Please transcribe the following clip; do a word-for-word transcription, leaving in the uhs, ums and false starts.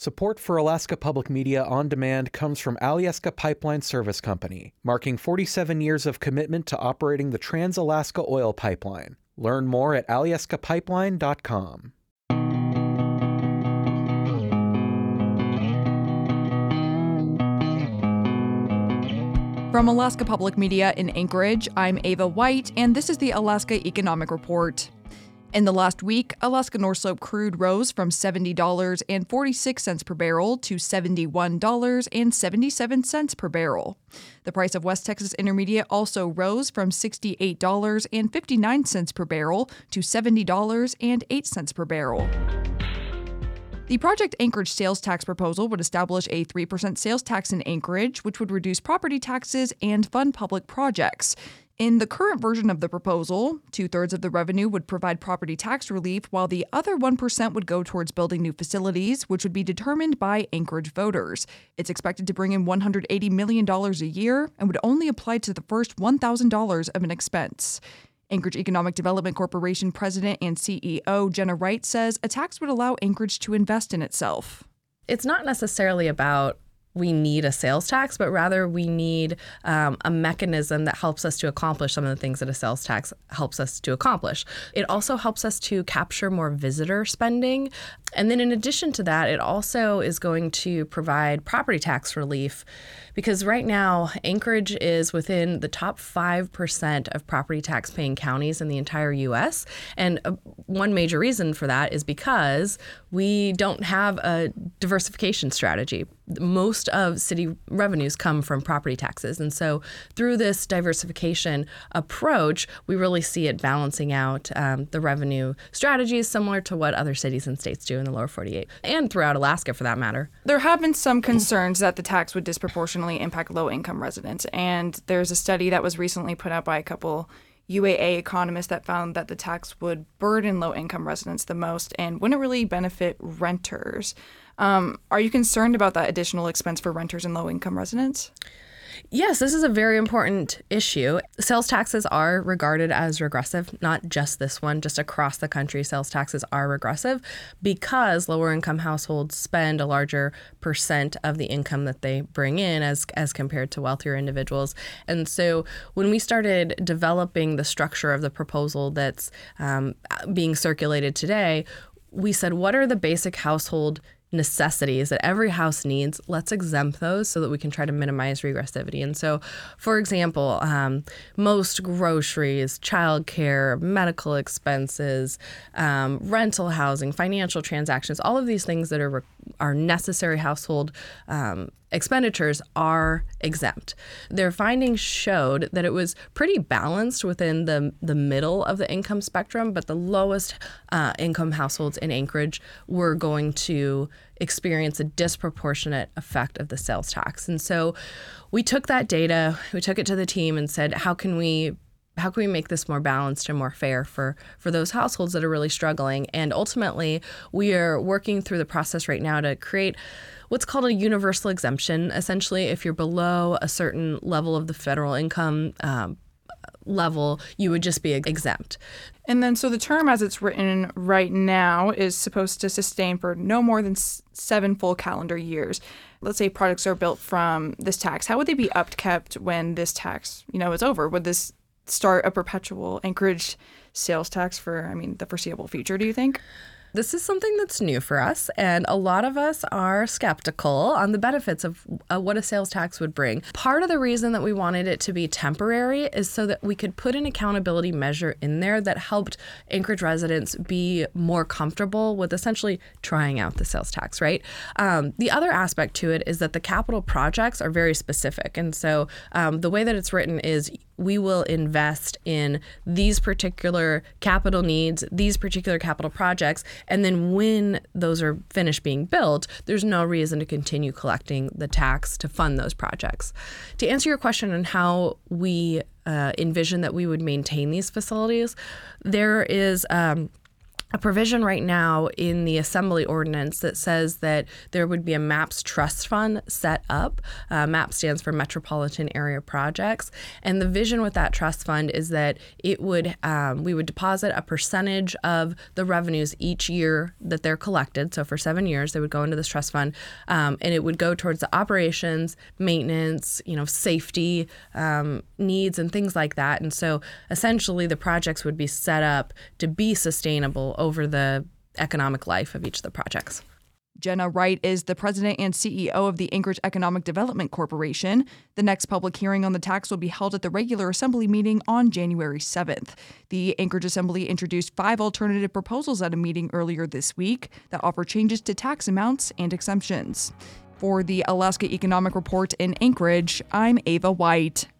Support for Alaska Public Media On Demand comes from Alyeska Pipeline Service Company, marking forty-seven years of commitment to operating the Trans-Alaska Oil Pipeline. Learn more at alyeska pipeline dot com. From Alaska Public Media in Anchorage, I'm Ava White, and this is the Alaska Economic Report. In the last week, Alaska North Slope crude rose from seventy dollars and forty-six cents per barrel to seventy-one dollars and seventy-seven cents per barrel. The price of West Texas Intermediate also rose from sixty-eight dollars and fifty-nine cents per barrel to seventy dollars and eight cents per barrel. The Project Anchorage sales tax proposal would establish a three percent sales tax in Anchorage, which would reduce property taxes and fund public projects. In the current version of the proposal, two-thirds of the revenue would provide property tax relief, while the other one percent would go towards building new facilities, which would be determined by Anchorage voters. It's expected to bring in one hundred eighty million dollars a year and would only apply to the first one thousand dollars of an expense. Anchorage Economic Development Corporation President and C E O Jenna Wright says a tax would allow Anchorage to invest in itself. It's not necessarily about we need a sales tax, but rather we need um, a mechanism that helps us to accomplish some of the things that a sales tax helps us to accomplish. It also helps us to capture more visitor spending. And then in addition to that, it also is going to provide property tax relief, because right now Anchorage is within the top five percent of property tax paying counties in the entire U S. And uh, one major reason for that is because we don't have a diversification strategy. Most of city revenues come from property taxes. And so through this diversification approach, we really see it balancing out um, the revenue strategies similar to what other cities and states do in the lower forty-eight and throughout Alaska for that matter. There have been some concerns that the tax would disproportionately impact low-income residents. And there's a study that was recently put out by a couple U A A economists that found that the tax would burden low-income residents the most and wouldn't really benefit renters. Um, are you concerned about that additional expense for renters and low-income residents? Yes, this is a very important issue. Sales taxes are regarded as regressive, not just this one, just across the country. Sales taxes are regressive because lower income households spend a larger percent of the income that they bring in as as compared to wealthier individuals. And so when we started developing the structure of the proposal that's um, being circulated today, we said, what are the basic household necessities that every house needs? Let's exempt those so that we can try to minimize regressivity. And so, for example, um, most groceries, childcare, medical expenses, um, rental housing, financial transactions, all of these things that are are necessary household um, expenditures are exempt. Their findings showed that it was pretty balanced within the the middle of the income spectrum, but the lowest uh, income households in Anchorage were going to experience a disproportionate effect of the sales tax. And so we took that data, we took it to the team and said, how can we How can we make this more balanced and more fair for, for those households that are really struggling? And ultimately, we are working through the process right now to create what's called a universal exemption. Essentially, if you're below a certain level of the federal income um, level, you would just be exempt. And then, so the term as it's written right now is supposed to sustain for no more than s- seven full calendar years. Let's say products are built from this tax. How would they be upkept when this tax, you know, is over? Would this start a perpetual Anchorage sales tax for, I mean, the foreseeable future, do you think? This is something that's new for us, and a lot of us are skeptical on the benefits of uh, what a sales tax would bring. Part of the reason that we wanted it to be temporary is so that we could put an accountability measure in there that helped Anchorage residents be more comfortable with essentially trying out the sales tax, right? Um, the other aspect to it is that the capital projects are very specific, and so um, the way that it's written is we will invest in these particular capital needs, these particular capital projects, and then when those are finished being built, there's no reason to continue collecting the tax to fund those projects. To answer your question on how we uh, envision that we would maintain these facilities, there is um, a provision right now in the Assembly ordinance that says that there would be a MAPS trust fund set up. Uh, MAPS stands for Metropolitan Area Projects. And the vision with that trust fund is that it would um, we would deposit a percentage of the revenues each year that they're collected. So for seven years, they would go into this trust fund, um, and it would go towards the operations, maintenance, you know, safety um, needs and things like that. And so essentially the projects would be set up to be sustainable over the economic life of each of the projects. Jenna Wright is the president and C E O of the Anchorage Economic Development Corporation. The next public hearing on the tax will be held at the regular assembly meeting on January seventh. The Anchorage Assembly introduced five alternative proposals at a meeting earlier this week that offer changes to tax amounts and exemptions. For the Alaska Economic Report in Anchorage, I'm Ava White.